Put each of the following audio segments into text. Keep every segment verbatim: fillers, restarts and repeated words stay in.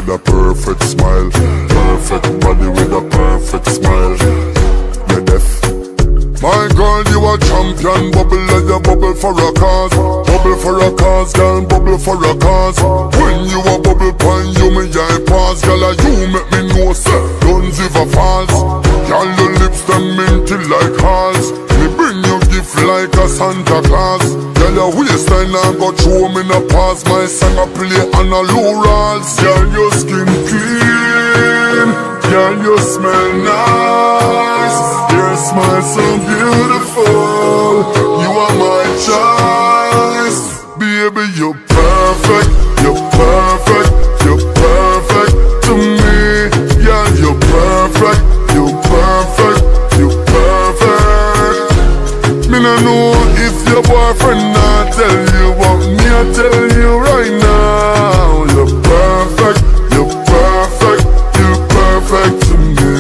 with a perfect smile. Perfect body with a perfect smile. You're deaf. My girl, you a champion. Bubble like a bubble for a cause. Bubble for a cause, girl, bubble for a cause. When you a bubble pon you, me I pause. Girl, you make me know, sir, don't ever false. Girl, your lips them minty like halls. Me bring you gift like a Santa Claus. Girl, your waistline I go through me no pause. My song I play on a low rolls. Girl, your skin clean. Girl, you smell nice. Your smile so beautiful. You are my choice. Baby, you're perfect. You're perfect. You're perfect to me. Yeah, you're perfect. You're perfect. You're perfect. Me no know if your boyfriend not tell you what me I tell you right now. You're perfect. You're perfect. You're perfect to me.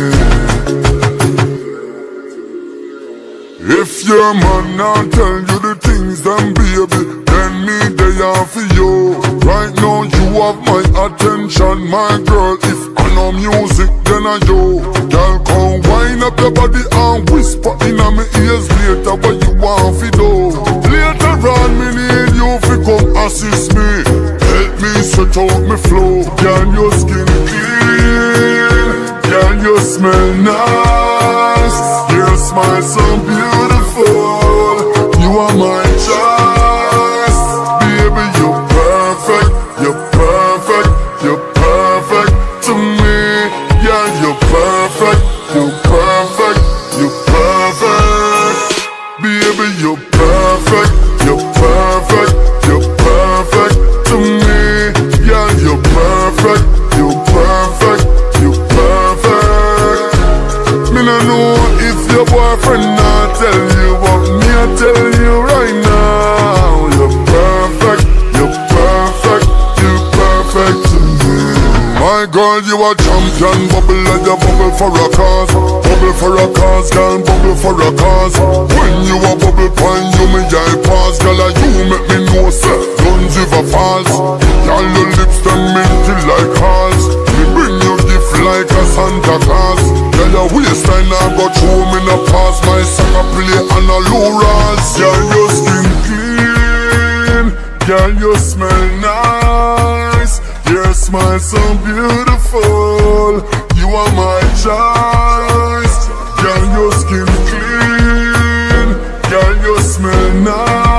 If your man not tell you the things, then baby, then me they are for you. Right now you have my attention, my girl. If I know music, then I you. Girl, come wind up your body and whisper in my ears later what you want to do. Later on, me need you to come assist me. Help me set out my flow. Girl, your skin clean. Girl, you smell nice. Your smile so beautiful. You are my choice. Baby, you're perfect. You're perfect. You're perfect to me. Yeah, you're perfect. You're perfect. You're perfect. Baby, you're perfect. You're perfect. You're perfect to me. Yeah, you're perfect. You're perfect. You're perfect. Me no know if your boyfriend not tell you what me I tell you right now. You're perfect. You're perfect. You're perfect to me. My girl, you a champion. Bubble like a bubble for a cause. Bubble for a cause, girl, bubble for a cause. When you a bubble pon you, me I pause. Girl, you make me know, sir, don't ever false. Girl, your lips them minty like halls. Me bring you gift like a Santa Claus. Girl, your waistline I go through me no pause. My song I play on a low rolls. Girl, your skin clean. Girl, you smell nice. Your smile so beautiful. You are my choice. Girl, your skin clean. Girl, you smell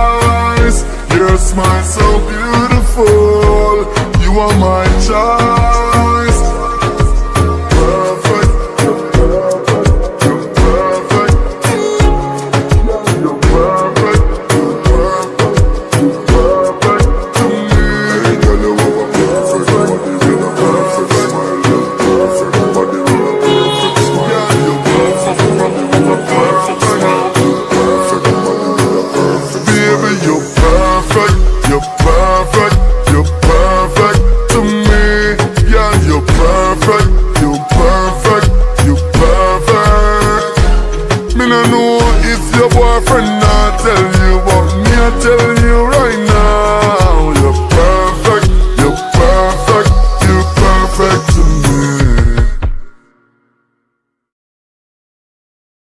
nice. Your smile so beautiful. You are my choice.